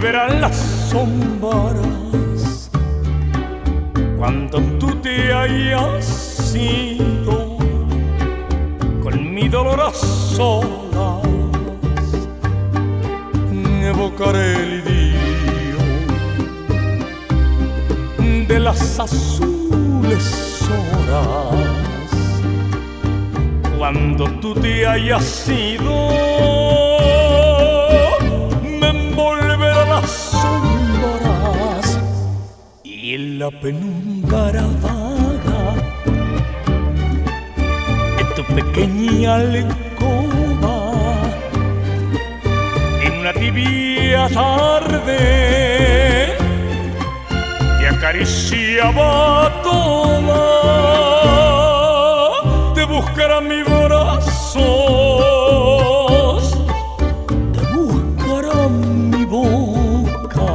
envolverán las sombras cuando tú te hayas ido con mi dolor a solas. Evocaré el idilio de las azules horas cuando tú te hayas ido. Me envolverán las sombras y en la penumbra vaga de tu pequeña alcoba, en una tibia tarde te acariciaba toda. Te buscará mi brazos, te buscará mi boca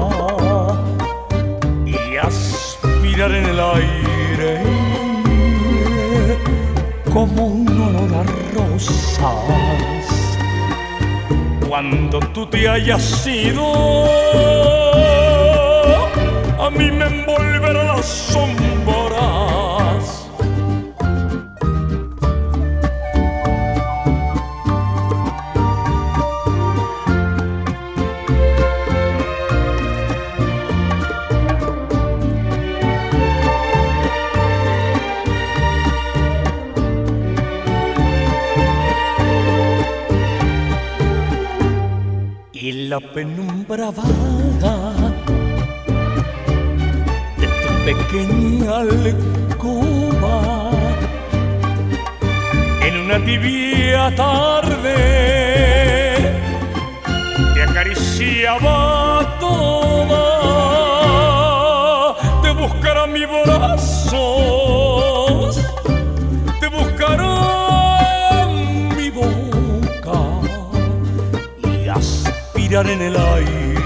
y aspirar en el aire como un olor a rosas cuando tú te hayas ido. A mí me envolverán las sombras. Y la penumbra vaga de tu pequeña alcoba, en una tibia tarde te acariciaba toda. Te buscará mi brazos, te buscará mi boca y aspirar en el aire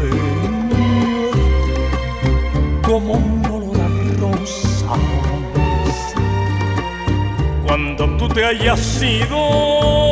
como un olor a rosas cuando tú te hayas ido.